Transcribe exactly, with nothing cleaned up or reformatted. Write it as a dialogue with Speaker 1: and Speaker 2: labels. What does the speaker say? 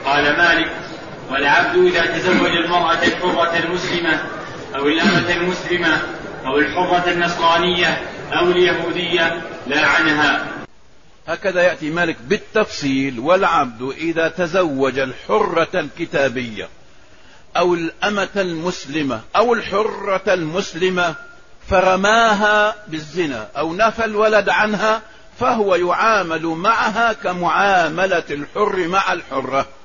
Speaker 1: قال مالك: والعبد إذا تزوج المرأة الحرة المسلمة أو الأمة المسلمة أو الحرة النصرانية أو اليهودية لعنها.
Speaker 2: هكذا يأتي مالك بالتفصيل: والعبد إذا تزوج الحرة الكتابية أو الأمة المسلمة أو الحرة المسلمة فرماها بالزنا أو نفى الولد عنها، فهو يعامل معها كمعاملة الحر مع الحرة.